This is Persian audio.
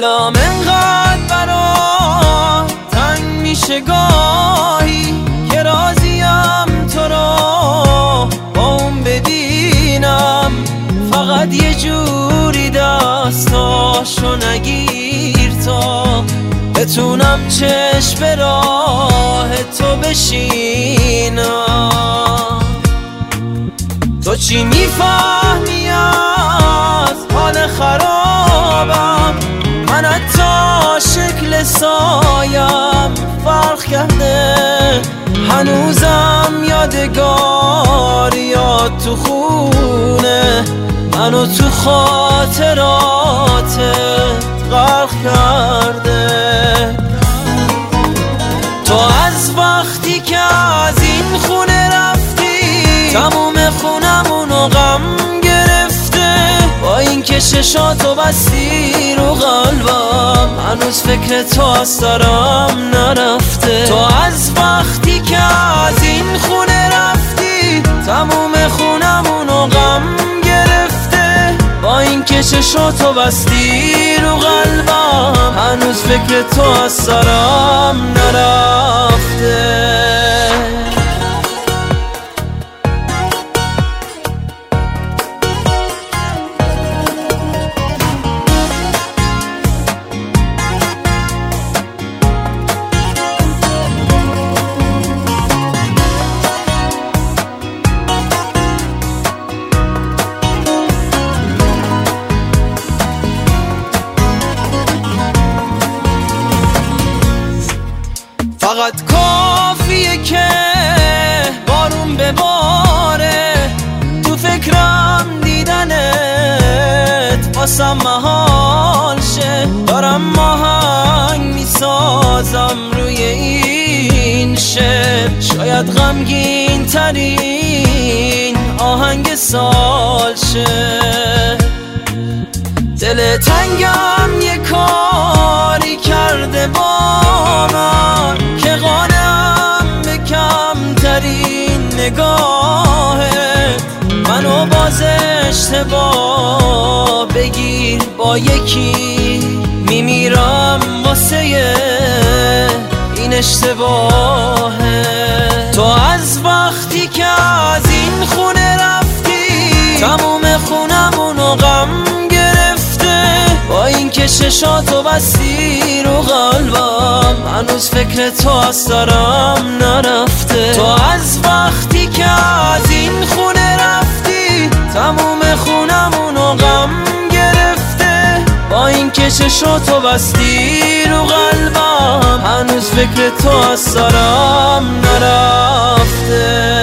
دلم انقدر برات تنگ میشه گاهی که راضیم تو رو با اون ببینم، فقط یه جوری دستاشو نگیر تا بتونم چشم به راه تو بشینم. تو چی میفهمی از حال خرابم؟ من حتی شکل سایم فرق کرده، هنوزم یادگاریات تو خونه منو تو خاطرات غرق کرده. تو از وقتی که از این خونه رفتی تموم خونمونو غم گرفته، با این که چشاتو بستی رو قلبم هنوز فکر تو از سرم نرفته. تو از وقتی که از این خونه رفتی تموم خونمونو غم گرفته، با این که چشاتو بستی رو قلبم هنوز فکر تو از سرم نرفته. فقط کافیه که بارون بباره تو فکرم دیدنت واسم محال شه، دارم آهنگ میسازم روی این شعر، شاید غمگین ترین آهنگ سال شه. دل تنگم یه کاری کرده با من که قانم به کمترین نگاهت، منو باز اشتباه بگیر با یکی میمیرم واسه این اشتباهه. تو از وقتی که از این خونه رفتی تموم خونمونو غم گرفته، با این که چشاتو بستی رو قلبم هنوز فکر تو از سرم نرفته. تو از وقتی که از این خونه رفتی تموم خونمونو غم گرفته، با این که چشاتو بستی رو قلبم هنوز فکر تو از سرم نرفته.